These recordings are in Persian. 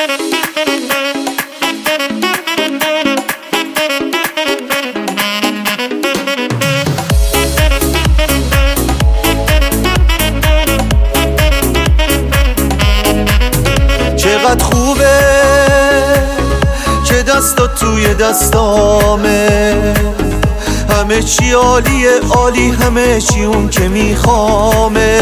چقدر خوبه که دستات توی دستامه، همه چی عالیه عالی، همه چی اون که میخوامه.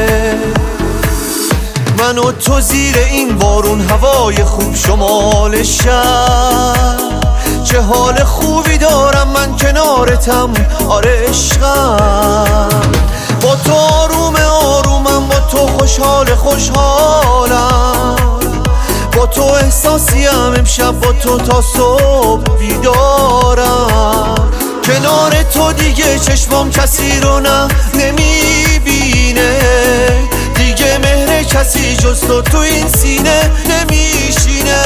من و تو زیر این بارون، هوای خوب شمال شهر، چه حال خوبی دارم من کنارتم، آره عشقم. با تو آروم آرومم، با تو خوشحال خوشحالم، با تو احساسیم امشب، با تو تا صبح بیدارم. کنار تو دیگه چشمام کسی رو نه نمیبینه، دیگه مهر کسی جز تو این سینه نمیشینه.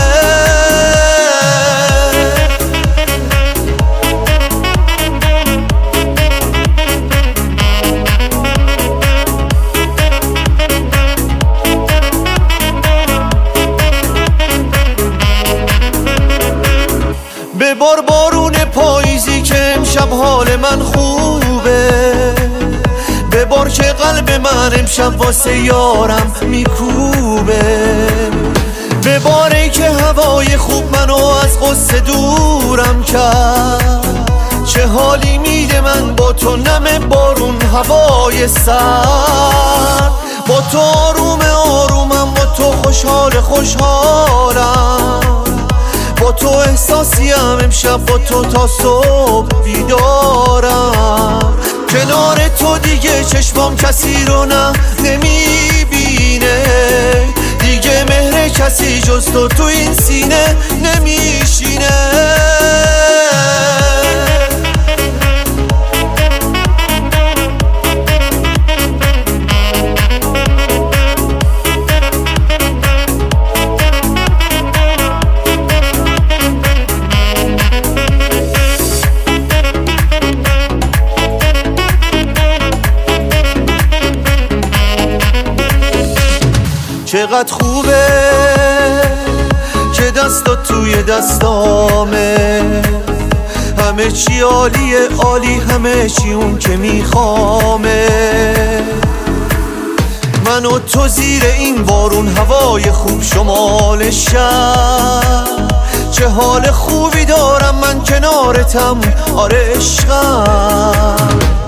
ببار بارون پاییزی که امشب حال من خوبه، ببار که قلب من امشب واسه یارم میکوبه. بباره که هوای خوب منو از غصه دورم کرد، چه حالی میده من با تو نم بارون هوای سرد. با تو آروم آرومم، با تو خوشحال خوشحالم، با تو احساسیم امشب، با تو تا صبح بیدارم. کنار تو دیگه چشمام کسی رو نه نمیبینه، دیگه مهر کسی جز تو این سینه نمیشینه. چقدر خوبه که دستات توی دستامه، همه چی عالیه عالی، همه چی اون که میخوامه. من و تو زیر این بارون، هوای خوب شمال شهر، چه حال خوبی دارم من کنارتم، آره عشقم.